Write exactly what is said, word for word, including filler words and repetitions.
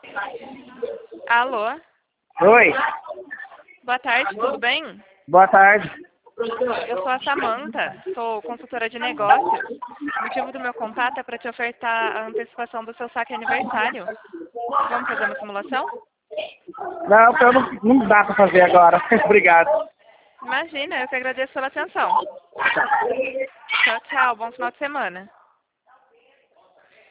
Alô? Oi, Boa tarde, tudo bem? boa tarde. Eu sou a Samanta, sou consultora de negócios. O motivo do meu contato é para te ofertar a antecipação do seu saque aniversário. Vamos fazer uma simulação? Não, eu não, não dá pra fazer agora. Obrigado. Imagina, eu que agradeço pela atenção. Tchau, tchau, bom final de semana.